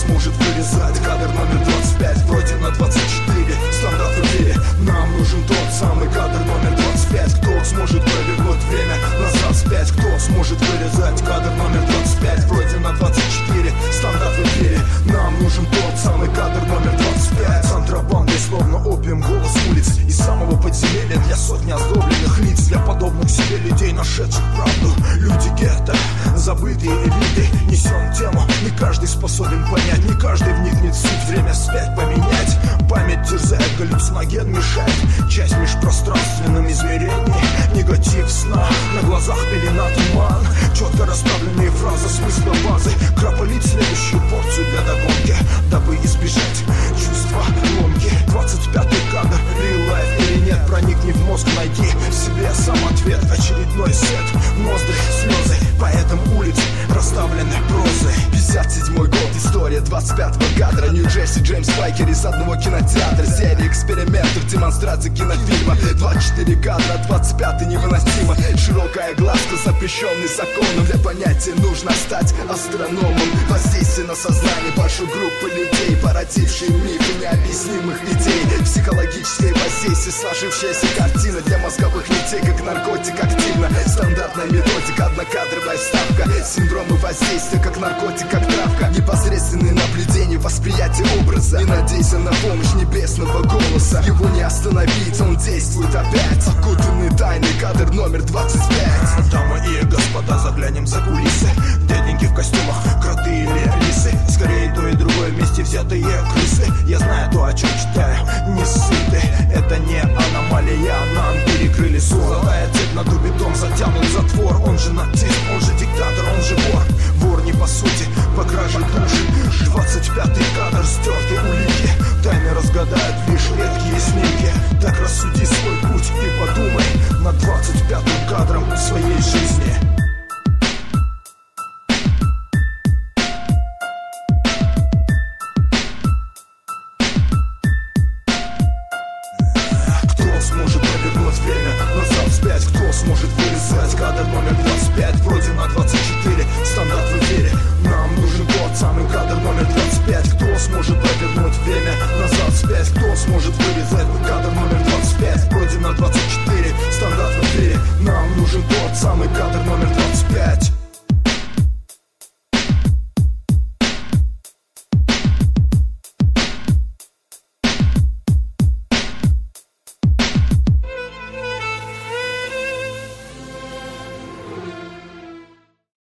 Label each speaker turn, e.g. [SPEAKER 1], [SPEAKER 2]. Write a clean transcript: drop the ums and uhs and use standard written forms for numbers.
[SPEAKER 1] сможет вырезать кадр номер 25, вроде на 24. Стандарт в эфире, нам нужен тот самый кадр номер 25. Кто сможет повернуть время назад вспять? Кто сможет вырезать кадр номер 25, вроде на 24. Стандарт в эфире, нам нужен тот самый кадр номер 25. Контрабандой словно опиум, голос улиц из самого подземелья для сотни оздобленных лиц, для подобных себе людей, нашедших правду. Люди гетто, забытые элиты. Несем тему, не каждый способен понять, не каждый вникнет в суть. Время вспять поменять. Память терзает, галлюциноген мешает. Часть межпространственным измерением. Негатив сна, на глазах пелена туман. Четко расставленные фразы, смысла базы. Кропалить следующую порцию для догонки, дабы избежать чувства ломки. 25-й кадр, real life или нет, проникни в мозг, найди в себе сам ответ. Очередной сет, ноздри, слезы, поэтам улиц расставлены прозой. 57-й год, история 25-го кадра. Нью-Джерси, Джеймс Пайкер из одного кинотеатра. Серия экспериментов, демонстрации кинофильма. 24 кадра, 25-й невыносимо. Широкая глазка, запрещенный законом. Для понятия нужно стать астрономом. Воздействие на сознание большой группы людей, породившие мифы необъяснимых идей. Психологическое воздействие, сложившаяся картина для мозговых нитей, как наркотик активно. Стандартная методика, однокадровая вставка. Синдромы воздействия, как наркотик, как травка. Непосредственные наблюдения, восприятие образа. Не надейся на помощь небесного голоса. Его не остановить, он действует опять. Окутанный тайной кадр номер 25. Дамы и господа, заглянем за кулисы. Дяденьки в костюмах, кроты или лисы. Скорее то и другое вместе взятые крысы. Я знаю то, о чем читаю, не сыты. Это не аномалия, нам перекрыли сон. Золотая цепь на дубе, дом затянут затвор. Он же нацист, он же диктатор, он же вор. Вор не по сути, по краже души. 25-й кадр, стертые улики. Тайны разгадают лишь редкие снимки. Так рассуди свой путь и подумай над 25-м кадром своей жизни.